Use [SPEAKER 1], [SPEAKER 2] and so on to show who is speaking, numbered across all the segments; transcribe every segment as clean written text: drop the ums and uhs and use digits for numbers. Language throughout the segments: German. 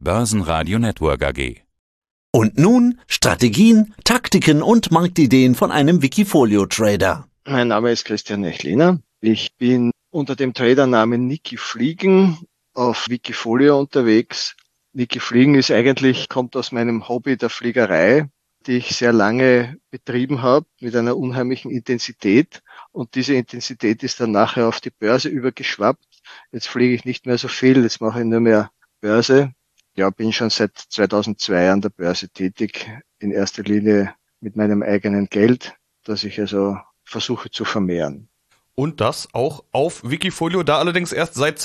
[SPEAKER 1] Börsenradio Network AG.
[SPEAKER 2] Und nun Strategien, Taktiken und Marktideen von einem Wikifolio-Trader.
[SPEAKER 3] Mein Name ist Christian Echliner. Ich bin unter dem Tradernamen Niki Fliegen auf Wikifolio unterwegs. Niki Fliegen kommt aus meinem Hobby der Fliegerei, die ich sehr lange betrieben habe mit einer unheimlichen Intensität. Und diese Intensität ist dann nachher auf die Börse übergeschwappt. Jetzt fliege ich nicht mehr so viel, jetzt mache ich nur mehr Börse. Ja, bin schon seit 2002 an der Börse tätig, in erster Linie mit meinem eigenen Geld, das ich also versuche zu vermehren.
[SPEAKER 4] Und das auch auf Wikifolio, da allerdings erst seit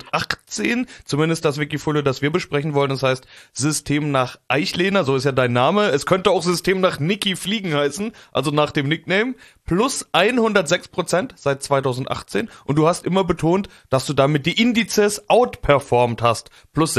[SPEAKER 4] 2018, zumindest das Wikifolio, das wir besprechen wollen, das heißt System nach Eichlehner, so ist ja dein Name. Es könnte auch System nach Niki Fliegen heißen, also nach dem Nickname, plus 106% seit 2018. Und du hast immer betont, dass du damit die Indizes outperformt hast, plus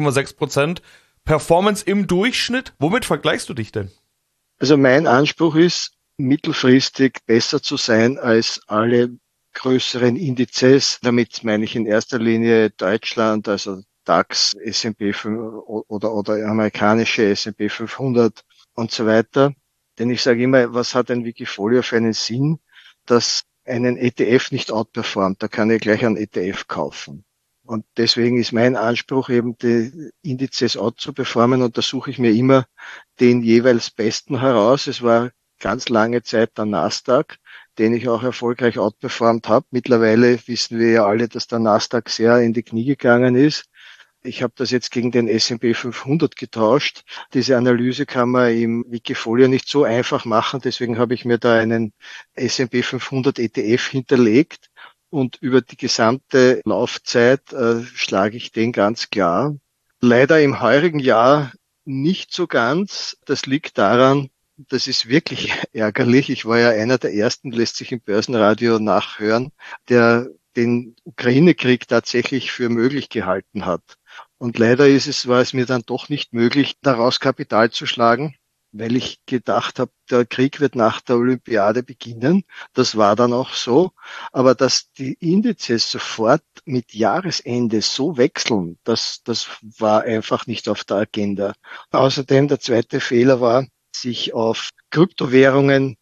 [SPEAKER 4] 16,6% Performance im Durchschnitt. Womit vergleichst du dich denn?
[SPEAKER 3] Also mein Anspruch ist, mittelfristig besser zu sein als alle größeren Indizes. Damit meine ich in erster Linie Deutschland, also DAX, S&P 5 oder amerikanische S&P 500 und so weiter. Denn ich sage immer, was hat ein Wikifolio für einen Sinn, dass einen ETF nicht outperformt? Da kann ich gleich einen ETF kaufen. Und deswegen ist mein Anspruch eben, die Indizes out zu performen, und da suche ich mir immer den jeweils Besten heraus. Es war ganz lange Zeit der Nasdaq, den ich auch erfolgreich outperformt habe. Mittlerweile wissen wir ja alle, dass der Nasdaq sehr in die Knie gegangen ist. Ich habe das jetzt gegen den S&P 500 getauscht. Diese Analyse kann man im Wikifolio nicht so einfach machen. Deswegen habe ich mir da einen S&P 500 ETF hinterlegt. Und über die gesamte Laufzeit schlage ich den ganz klar. Leider im heurigen Jahr nicht so ganz. Das liegt daran, das ist wirklich ärgerlich. Ich war ja einer der ersten, lässt sich im Börsenradio nachhören, der den Ukraine-Krieg tatsächlich für möglich gehalten hat. Und leider war es mir dann doch nicht möglich, daraus Kapital zu schlagen, weil ich gedacht habe, der Krieg wird nach der Olympiade beginnen. Das war dann auch so. Aber dass die Indizes sofort mit Jahresende so wechseln, das war einfach nicht auf der Agenda. Außerdem der zweite Fehler war, sich auf Kryptowährungen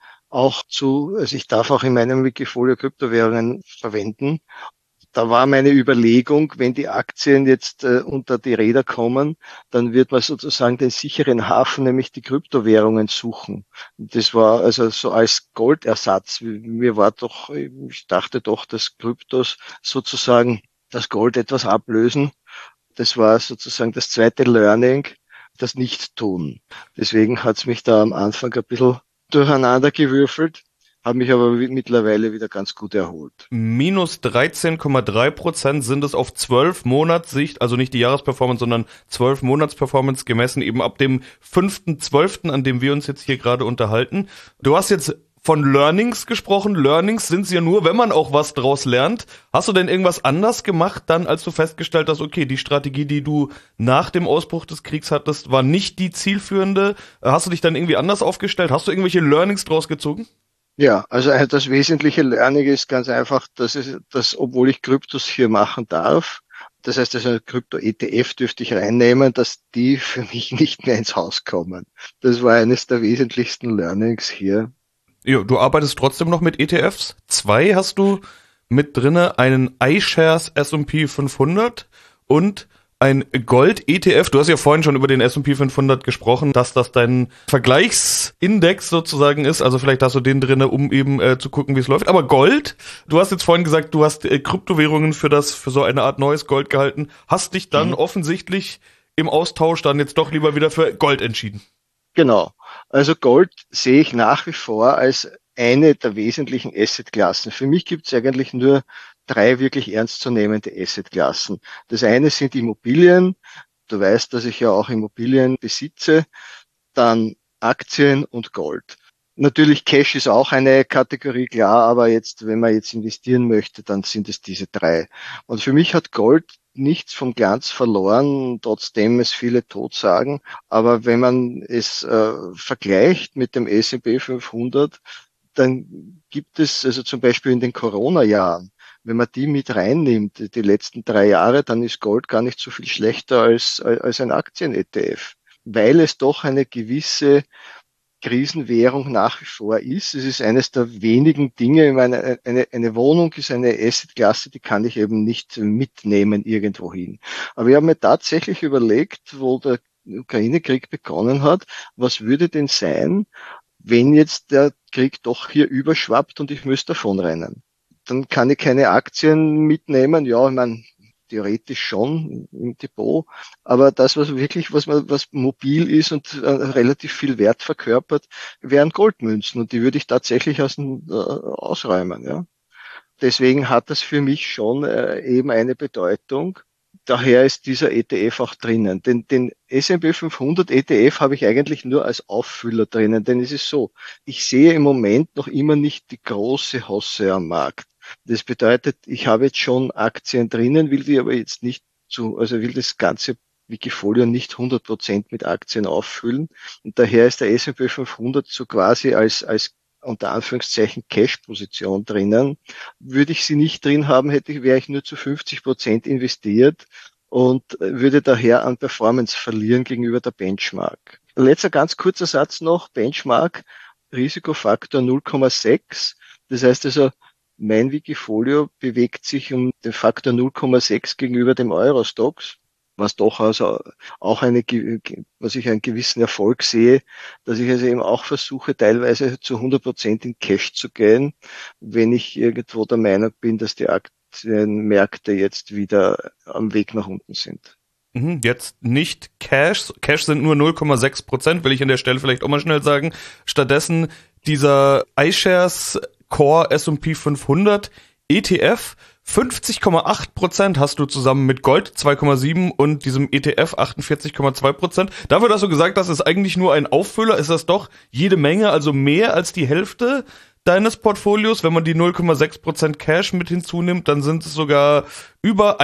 [SPEAKER 3] also ich darf auch in meinem Wikifolio Kryptowährungen verwenden. Da war meine Überlegung, wenn die Aktien jetzt unter die Räder kommen, dann wird man sozusagen den sicheren Hafen, nämlich die Kryptowährungen, suchen. Das war also so als Goldersatz. Ich dachte doch, dass Kryptos sozusagen das Gold etwas ablösen. Das war sozusagen das zweite Learning, das Nicht-Tun. Deswegen hat's mich da am Anfang ein bisschen durcheinander gewürfelt, habe mich aber mittlerweile wieder ganz gut erholt.
[SPEAKER 4] Minus 13,3% sind es auf 12 Monatssicht, also nicht die Jahresperformance, sondern 12 Monatsperformance gemessen, eben ab dem 5.12., an dem wir uns jetzt hier gerade unterhalten. Du hast jetzt von Learnings gesprochen. Learnings sind es ja nur, wenn man auch was draus lernt. Hast du denn irgendwas anders gemacht dann, als du festgestellt hast, okay, die Strategie, die du nach dem Ausbruch des Kriegs hattest, war nicht die zielführende? Hast du dich dann irgendwie anders aufgestellt? Hast du irgendwelche Learnings draus gezogen?
[SPEAKER 3] Ja, also das wesentliche Learning ist ganz einfach, dass obwohl ich Kryptos hier machen darf, das heißt, also Krypto-ETF dürfte ich reinnehmen, dass die für mich nicht mehr ins Haus kommen. Das war eines der wesentlichsten Learnings hier.
[SPEAKER 4] Ja, du arbeitest trotzdem noch mit ETFs. 2 hast du mit drinne, einen iShares S&P 500 und ein Gold-ETF. Du hast ja vorhin schon über den S&P 500 gesprochen, dass das dein Vergleichsindex sozusagen ist. Also vielleicht hast du den drinne, um eben zu gucken, wie es läuft. Aber Gold, du hast jetzt vorhin gesagt, du hast Kryptowährungen für so eine Art neues Gold gehalten. Hast dich dann offensichtlich im Austausch dann jetzt doch lieber wieder für Gold entschieden.
[SPEAKER 3] Genau. Also Gold sehe ich nach wie vor als eine der wesentlichen Assetklassen. Für mich gibt es eigentlich nur 3 wirklich ernstzunehmende Assetklassen. Das eine sind Immobilien. Du weißt, dass ich ja auch Immobilien besitze. Dann Aktien und Gold. Natürlich Cash ist auch eine Kategorie, klar, aber wenn man jetzt investieren möchte, dann sind es diese 3. Und für mich hat Gold nichts vom Glanz verloren, trotzdem es viele totsagen. Aber wenn man es vergleicht mit dem S&P 500, dann gibt es also zum Beispiel in den Corona-Jahren, wenn man die mit reinnimmt, die letzten 3 Jahre, dann ist Gold gar nicht so viel schlechter als ein Aktien-ETF, weil es doch eine gewisse Krisenwährung nach wie vor ist. Es ist eines der wenigen Dinge, ich meine, eine Wohnung ist eine Assetklasse, die kann ich eben nicht mitnehmen irgendwo hin. Aber ich habe mir tatsächlich überlegt, wo der Ukraine-Krieg begonnen hat, was würde denn sein, wenn jetzt der Krieg doch hier überschwappt und ich müsste davonrennen? Dann kann ich keine Aktien mitnehmen. Ja, ich meine, theoretisch schon im Depot, aber das, was mobil ist und relativ viel Wert verkörpert, wären Goldmünzen und die würde ich tatsächlich ausräumen. Ja. Deswegen hat das für mich schon eben eine Bedeutung. Daher ist dieser ETF auch drinnen. Den S&P 500 ETF habe ich eigentlich nur als Auffüller drinnen, denn es ist so, ich sehe im Moment noch immer nicht die große Hosse am Markt. Das bedeutet, ich habe jetzt schon Aktien drinnen, will die aber jetzt nicht will das ganze Wikifolio nicht 100% mit Aktien auffüllen. Und daher ist der S&P 500 so quasi als unter Anführungszeichen Cash-Position drinnen. Würde ich sie nicht drin haben, wäre ich nur zu 50% investiert und würde daher an Performance verlieren gegenüber der Benchmark. Letzter ganz kurzer Satz noch. Benchmark, Risikofaktor 0,6. Das heißt also, mein Wikifolio bewegt sich um den Faktor 0,6 gegenüber dem Eurostoxx, was doch also auch was ich einen gewissen Erfolg sehe, dass ich also eben auch versuche, teilweise zu 100% in Cash zu gehen, wenn ich irgendwo der Meinung bin, dass die Aktienmärkte jetzt wieder am Weg nach unten sind.
[SPEAKER 4] Jetzt nicht Cash. Cash sind nur 0,6%, will ich an der Stelle vielleicht auch mal schnell sagen. Stattdessen dieser iShares Core S&P 500 ETF, 50,8% hast du zusammen mit Gold 2,7 und diesem ETF 48,2%. Dafür, dass du gesagt hast, ist eigentlich nur ein Auffüller, ist das doch jede Menge, also mehr als die Hälfte deines Portfolios. Wenn man die 0,6% Cash mit hinzunimmt, dann sind es sogar über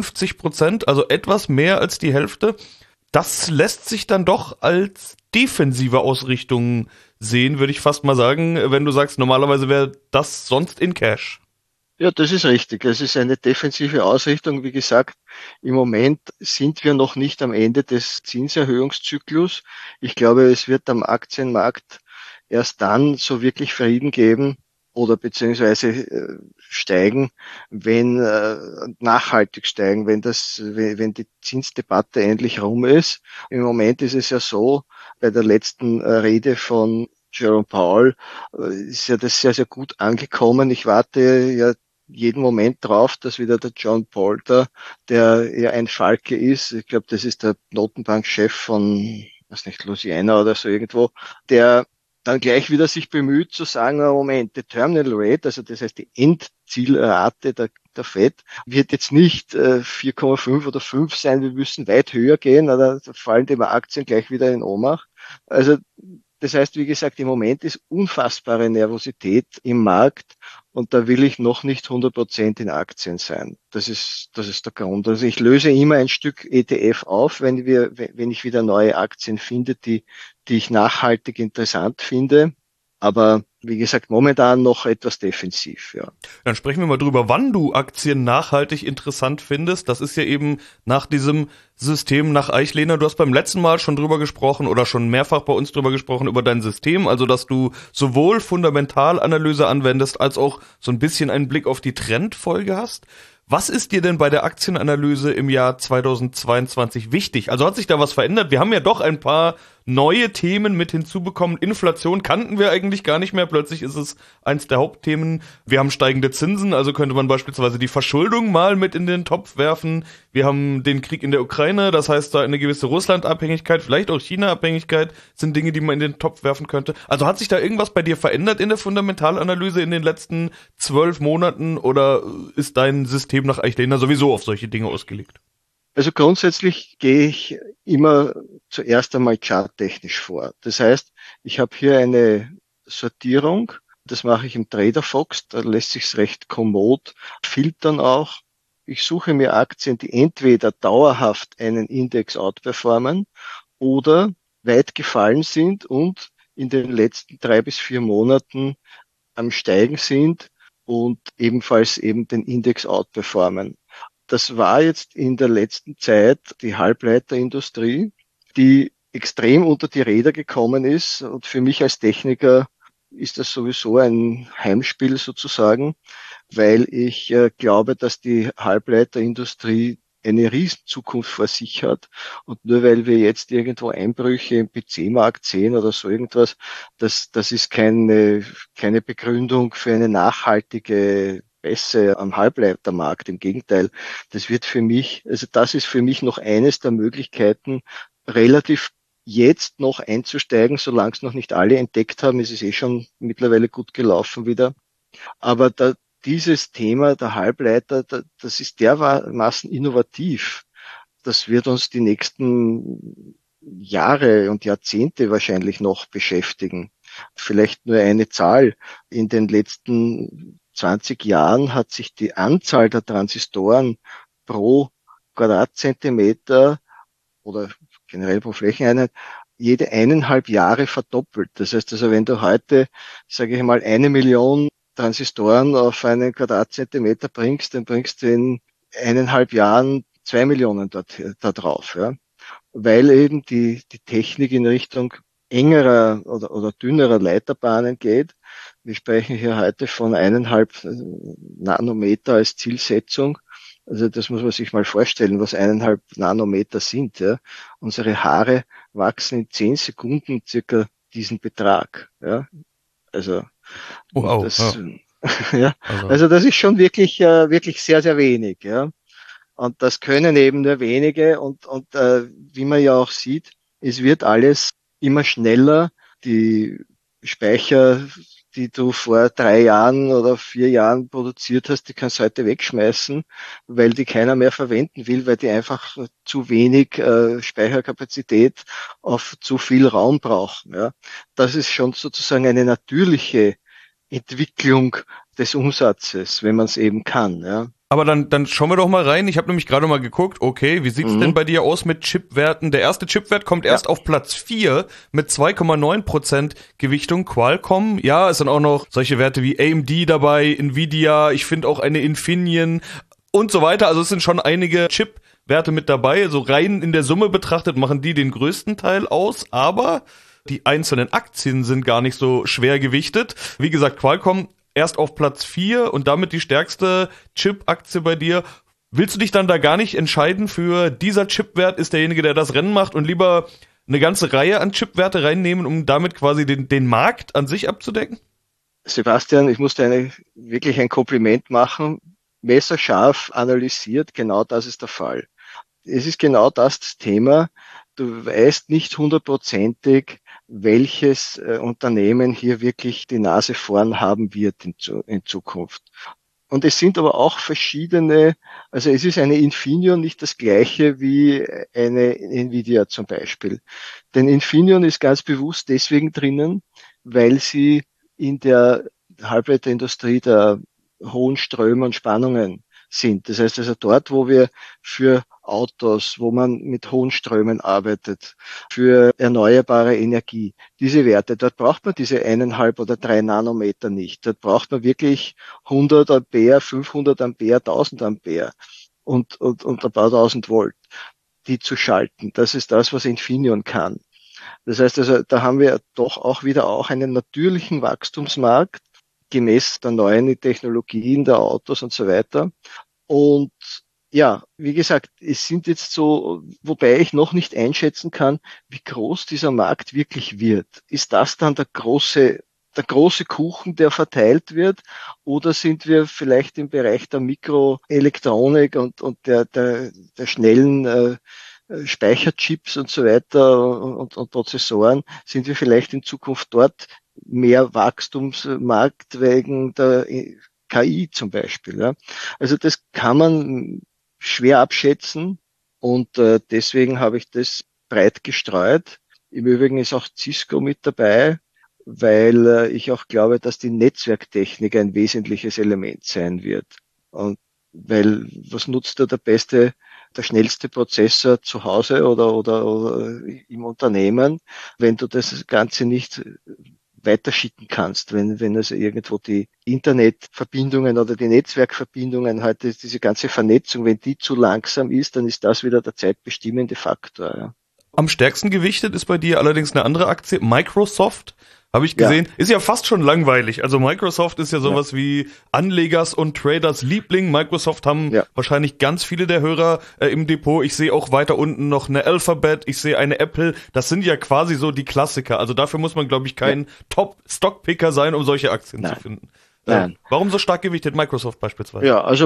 [SPEAKER 4] 51%, also etwas mehr als die Hälfte. Das lässt sich dann doch als defensive Ausrichtung sehen, würde ich fast mal sagen, wenn du sagst, normalerweise wäre das sonst in Cash.
[SPEAKER 3] Ja, das ist richtig. Es ist eine defensive Ausrichtung. Wie gesagt, im Moment sind wir noch nicht am Ende des Zinserhöhungszyklus. Ich glaube, es wird am Aktienmarkt erst dann so wirklich Frieden geben oder beziehungsweise steigen, wenn nachhaltig steigen, wenn die Zinsdebatte endlich rum ist. Im Moment ist es ja so, bei der letzten Rede von Jerome Powell ist ja das sehr, sehr gut angekommen. Ich warte ja jeden Moment drauf, dass wieder der John Poulter, der ja ein Falke ist, ich glaube, das ist der Notenbankchef von, weiß nicht, Louisiana oder so irgendwo, der dann gleich wieder sich bemüht zu sagen, Moment, die Terminal Rate, also das heißt die Endzielrate der Fed, wird jetzt nicht 4,5 oder 5 sein, wir müssen weit höher gehen, oder da fallen die Aktien gleich wieder in Ohnmacht. Also das heißt, wie gesagt, im Moment ist unfassbare Nervosität im Markt und da will ich noch nicht 100% in Aktien sein. Das ist der Grund. Also ich löse immer ein Stück ETF auf, wenn ich wieder neue Aktien finde, die ich nachhaltig interessant finde. Aber wie gesagt, momentan noch etwas defensiv, ja.
[SPEAKER 4] Dann sprechen wir mal drüber, wann du Aktien nachhaltig interessant findest. Das ist ja eben nach diesem System nach Eichlehner. Du hast beim letzten Mal schon drüber gesprochen oder schon mehrfach bei uns drüber gesprochen über dein System. Also, dass du sowohl Fundamentalanalyse anwendest, als auch so ein bisschen einen Blick auf die Trendfolge hast. Was ist dir denn bei der Aktienanalyse im Jahr 2022 wichtig? Also hat sich da was verändert? Wir haben ja doch ein paar neue Themen mit hinzubekommen. Inflation kannten wir eigentlich gar nicht mehr. Plötzlich ist es eins der Hauptthemen. Wir haben steigende Zinsen, also könnte man beispielsweise die Verschuldung mal mit in den Topf werfen. Wir haben den Krieg in der Ukraine, das heißt, da eine gewisse Russland-Abhängigkeit, vielleicht auch China-Abhängigkeit sind Dinge, die man in den Topf werfen könnte. Also hat sich da irgendwas bei dir verändert in der Fundamentalanalyse in den letzten 12 Monaten oder ist dein System nach Eichlehner sowieso auf solche Dinge ausgelegt?
[SPEAKER 3] Also grundsätzlich gehe ich immer zuerst einmal charttechnisch vor. Das heißt, ich habe hier eine Sortierung, das mache ich im TraderFox, da lässt sich's recht kommod filtern auch. Ich suche mir Aktien, die entweder dauerhaft einen Index outperformen oder weit gefallen sind und in den letzten 3 bis 4 Monaten am Steigen sind und ebenfalls eben den Index outperformen. Das war jetzt in der letzten Zeit die Halbleiterindustrie, die extrem unter die Räder gekommen ist. Und für mich als Techniker ist das sowieso ein Heimspiel sozusagen, weil ich glaube, dass die Halbleiterindustrie eine Riesenzukunft vor sich hat. Und nur weil wir jetzt irgendwo Einbrüche im PC-Markt sehen oder so irgendwas, das ist keine Begründung für eine nachhaltige Pässe am Halbleitermarkt. Im Gegenteil, das ist für mich noch eines der Möglichkeiten, relativ jetzt noch einzusteigen, solange es noch nicht alle entdeckt haben. Es ist eh schon mittlerweile gut gelaufen wieder. Aber dieses Thema der Halbleiter, das ist dermaßen innovativ. Das wird uns die nächsten Jahre und Jahrzehnte wahrscheinlich noch beschäftigen. Vielleicht nur eine Zahl. In den letzten 20 Jahren hat sich die Anzahl der Transistoren pro Quadratzentimeter oder generell pro Flächeneinheit jede 1,5 Jahre verdoppelt. Das heißt also, wenn du heute, sage ich mal, 1 Million Transistoren auf einen Quadratzentimeter bringst, dann bringst du in 1,5 Jahren 2 Millionen da drauf, ja. Weil eben die Technik in Richtung engerer oder dünnerer Leiterbahnen geht. Wir sprechen hier heute von 1,5 Nanometer als Zielsetzung. Also das muss man sich mal vorstellen, was 1,5 Nanometer sind. Ja. Unsere Haare wachsen in 10 Sekunden circa diesen Betrag. Ja. Also
[SPEAKER 4] Wow,
[SPEAKER 3] das,
[SPEAKER 4] ja.
[SPEAKER 3] ja, also das ist schon wirklich sehr, sehr wenig. Ja. Und das können eben nur wenige. Und wie man ja auch sieht, es wird alles immer schneller. Die Speicher, die du vor 3 Jahren oder 4 Jahren produziert hast, die kannst du heute wegschmeißen, weil die keiner mehr verwenden will, weil die einfach zu wenig Speicherkapazität auf zu viel Raum brauchen. Ja. Das ist schon sozusagen eine natürliche Entwicklung des Umsatzes, wenn man es eben kann. Ja.
[SPEAKER 4] Aber dann schauen wir doch mal rein. Ich habe nämlich gerade mal geguckt, okay, wie sieht's denn bei dir aus mit Chipwerten? Der erste Chipwert kommt erst auf Platz 4 mit 2,9% Gewichtung. Qualcomm, ja, es sind auch noch solche Werte wie AMD dabei, Nvidia, ich finde auch eine Infineon und so weiter. Also es sind schon einige Chipwerte mit dabei. So rein in der Summe betrachtet machen die den größten Teil aus, aber die einzelnen Aktien sind gar nicht so schwer gewichtet. Wie gesagt, Qualcomm erst auf Platz 4 und damit die stärkste Chip-Aktie bei dir. Willst du dich dann da gar nicht entscheiden für dieser Chipwert ist derjenige, der das Rennen macht und lieber eine ganze Reihe an Chipwerte reinnehmen, um damit quasi den Markt an sich abzudecken?
[SPEAKER 3] Sebastian, ich muss dir wirklich ein Kompliment machen. Messerscharf analysiert, genau das ist der Fall. Es ist genau das Thema. Du weißt nicht hundertprozentig, welches Unternehmen hier wirklich die Nase vorn haben wird in Zukunft. Und es sind aber auch verschiedene, also es ist eine Infineon nicht das gleiche wie eine Nvidia zum Beispiel. Denn Infineon ist ganz bewusst deswegen drinnen, weil sie in der Halbleiterindustrie der hohen Ströme und Spannungen sind. Das heißt also dort, wo wir für Autos, wo man mit hohen Strömen arbeitet, für erneuerbare Energie, diese Werte, dort braucht man diese 1,5 oder 3 Nanometer nicht. Dort braucht man wirklich 100 Ampere, 500 Ampere, 1000 Ampere und ein paar tausend Volt, die zu schalten. Das ist das, was Infineon kann. Das heißt also, da haben wir doch auch wieder einen natürlichen Wachstumsmarkt, gemäß der neuen Technologien der Autos und so weiter. Und ja, wie gesagt, es sind jetzt so, wobei ich noch nicht einschätzen kann, wie groß dieser Markt wirklich wird. Ist das dann der große Kuchen, der verteilt wird? Oder sind wir vielleicht im Bereich der Mikroelektronik und der schnellen Speicherchips und so weiter und Prozessoren, sind wir vielleicht in Zukunft dort mehr Wachstumsmarkt wegen der KI zum Beispiel. Ja. Also das kann man schwer abschätzen und deswegen habe ich das breit gestreut. Im Übrigen ist auch Cisco mit dabei, weil ich auch glaube, dass die Netzwerktechnik ein wesentliches Element sein wird. Und weil was nutzt da der schnellste Prozessor zu Hause oder im Unternehmen, wenn du das Ganze nicht weiterschicken kannst. Wenn also irgendwo die Internetverbindungen oder die Netzwerkverbindungen halt, diese ganze Vernetzung, wenn die zu langsam ist, dann ist das wieder der zeitbestimmende Faktor. Ja.
[SPEAKER 4] Am stärksten gewichtet ist bei dir allerdings eine andere Aktie, Microsoft. Habe ich gesehen.
[SPEAKER 3] Ja.
[SPEAKER 4] Ist ja fast schon langweilig. Also Microsoft ist ja sowas wie Anlegers und Traders Liebling. Microsoft haben wahrscheinlich ganz viele der Hörer im Depot. Ich sehe auch weiter unten noch eine Alphabet, ich sehe eine Apple. Das sind ja quasi so die Klassiker. Also dafür muss man, glaube ich, kein Top-Stockpicker sein, um solche Aktien zu finden.
[SPEAKER 3] Nein.
[SPEAKER 4] Warum so stark gewichtet Microsoft beispielsweise?
[SPEAKER 3] Ja, also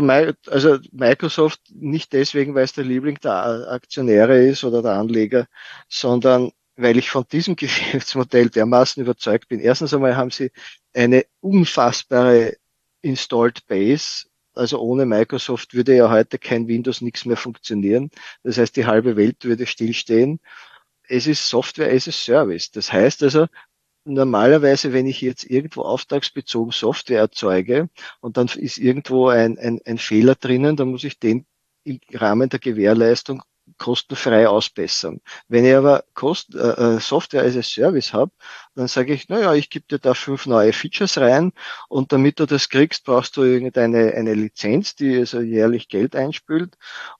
[SPEAKER 3] Microsoft nicht deswegen, weil es der Liebling der Aktionäre ist oder der Anleger, sondern weil ich von diesem Geschäftsmodell dermaßen überzeugt bin. Erstens einmal haben sie eine unfassbare Installed Base. Also ohne Microsoft würde ja heute kein Windows nichts mehr funktionieren. Das heißt, die halbe Welt würde stillstehen. Es ist Software as a Service. Das heißt also, normalerweise, wenn ich jetzt irgendwo auftragsbezogen Software erzeuge und dann ist irgendwo ein Fehler drinnen, dann muss ich den im Rahmen der Gewährleistung kostenfrei ausbessern. Wenn ich aber Software as a Service habe, dann sage ich, naja, ich gebe dir da 5 neue Features rein und damit du das kriegst, brauchst du eine Lizenz, die also jährlich Geld einspült.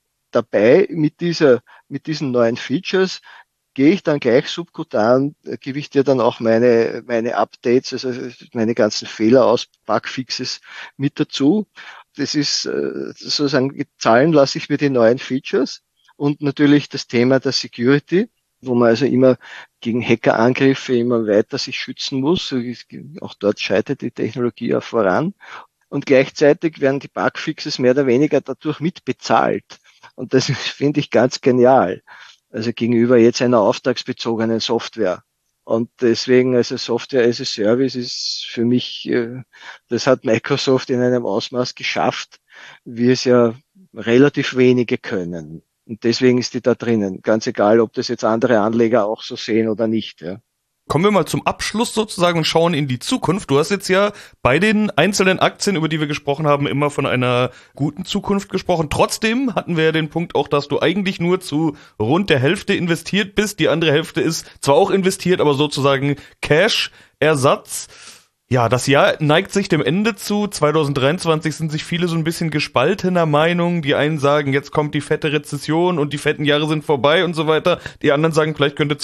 [SPEAKER 3] Dabei mit diesen neuen Features gehe ich dann gleich subkutan, gebe ich dir dann auch meine Updates, also meine ganzen Fehler aus, Bugfixes mit dazu. Das ist sozusagen, zahlen lasse ich mir die neuen Features und natürlich das Thema der Security, wo man also immer gegen Hackerangriffe immer weiter sich schützen muss. Auch dort scheitert die Technologie ja voran. Und gleichzeitig werden die Bugfixes mehr oder weniger dadurch mitbezahlt. Und das finde ich ganz genial. Also gegenüber jetzt einer auftragsbezogenen Software. Und deswegen, also Software as a Service ist für mich, das hat Microsoft in einem Ausmaß geschafft, wie es ja relativ wenige können. Und deswegen ist die da drinnen. Ganz egal, ob das jetzt andere Anleger auch so sehen oder nicht. Ja.
[SPEAKER 4] Kommen wir mal zum Abschluss sozusagen und schauen in die Zukunft. Du hast jetzt ja bei den einzelnen Aktien, über die wir gesprochen haben, immer von einer guten Zukunft gesprochen. Trotzdem hatten wir ja den Punkt auch, dass du eigentlich nur zu rund der Hälfte investiert bist. Die andere Hälfte ist zwar auch investiert, aber sozusagen Cash-Ersatz. Ja, das Jahr neigt sich dem Ende zu. 2023 sind sich viele so ein bisschen gespaltener Meinung. Die einen sagen, jetzt kommt die fette Rezession und die fetten Jahre sind vorbei und so weiter. Die anderen sagen, vielleicht könnte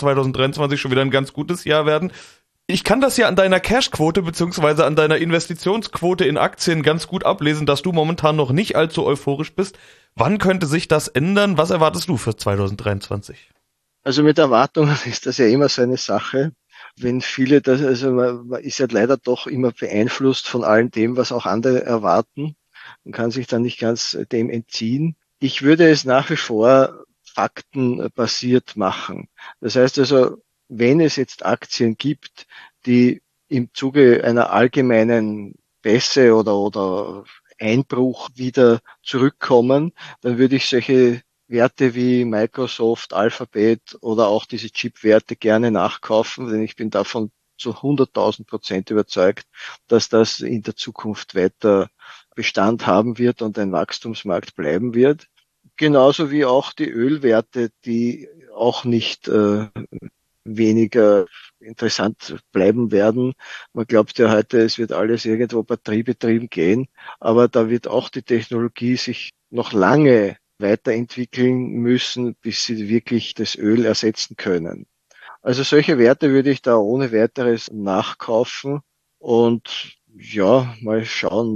[SPEAKER 4] 2023 schon wieder ein ganz gutes Jahr werden. Ich kann das ja an deiner Cashquote beziehungsweise an deiner Investitionsquote in Aktien ganz gut ablesen, dass du momentan noch nicht allzu euphorisch bist. Wann könnte sich das ändern? Was erwartest du für 2023?
[SPEAKER 3] Also mit Erwartungen ist das ja immer so eine Sache. Wenn viele das, also man ist ja leider doch immer beeinflusst von allem dem, was auch andere erwarten und kann sich dann nicht ganz dem entziehen. Ich würde es nach wie vor faktenbasiert machen. Das heißt also, wenn es jetzt Aktien gibt, die im Zuge einer allgemeinen Bässe oder Einbruch wieder zurückkommen, dann würde ich solche Werte wie Microsoft, Alphabet oder auch diese Chip-Werte gerne nachkaufen, denn ich bin davon zu 100.000% überzeugt, dass das in der Zukunft weiter Bestand haben wird und ein Wachstumsmarkt bleiben wird. Genauso wie auch die Ölwerte, die auch nicht weniger interessant bleiben werden. Man glaubt ja heute, es wird alles irgendwo batteriebetrieben gehen, aber da wird auch die Technologie sich noch lange weiterentwickeln müssen, bis sie wirklich das Öl ersetzen können. Also solche Werte würde ich da ohne weiteres nachkaufen und ja, mal schauen.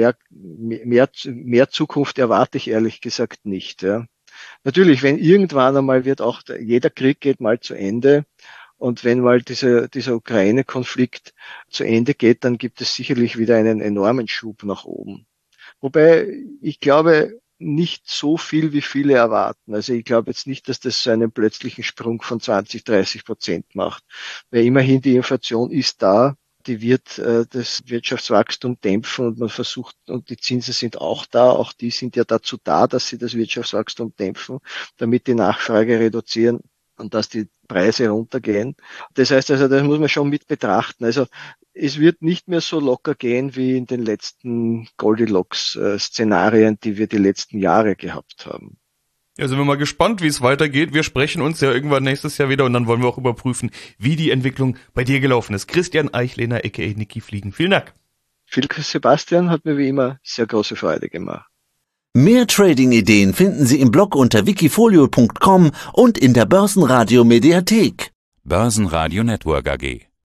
[SPEAKER 3] Mehr Zukunft erwarte ich ehrlich gesagt nicht. Ja. Natürlich, wenn irgendwann einmal wird auch jeder Krieg geht mal zu Ende und wenn mal dieser Ukraine-Konflikt zu Ende geht, dann gibt es sicherlich wieder einen enormen Schub nach oben. Wobei ich glaube, nicht so viel, wie viele erwarten. Also ich glaube jetzt nicht, dass das so einen plötzlichen Sprung von 20-30% macht. Weil immerhin die Inflation ist da, die wird das Wirtschaftswachstum dämpfen und man versucht, und die Zinsen sind auch da, auch die sind ja dazu da, dass sie das Wirtschaftswachstum dämpfen, damit die Nachfrage reduzieren und dass die Preise runtergehen. Das heißt also, das muss man schon mit betrachten. Also es wird nicht mehr so locker gehen wie in den letzten Goldilocks-Szenarien, die wir die letzten Jahre gehabt haben.
[SPEAKER 4] Ja, sind wir mal gespannt, wie es weitergeht. Wir sprechen uns ja irgendwann nächstes Jahr wieder und dann wollen wir auch überprüfen, wie die Entwicklung bei dir gelaufen ist. Christian Eichlehner, a.k.a. Niki Fliegen. Vielen Dank.
[SPEAKER 3] Sebastian, hat mir wie immer sehr große Freude gemacht.
[SPEAKER 2] Mehr Trading-Ideen finden Sie im Blog unter wikifolio.com und in der Börsenradio Mediathek.
[SPEAKER 1] Börsenradio Network AG.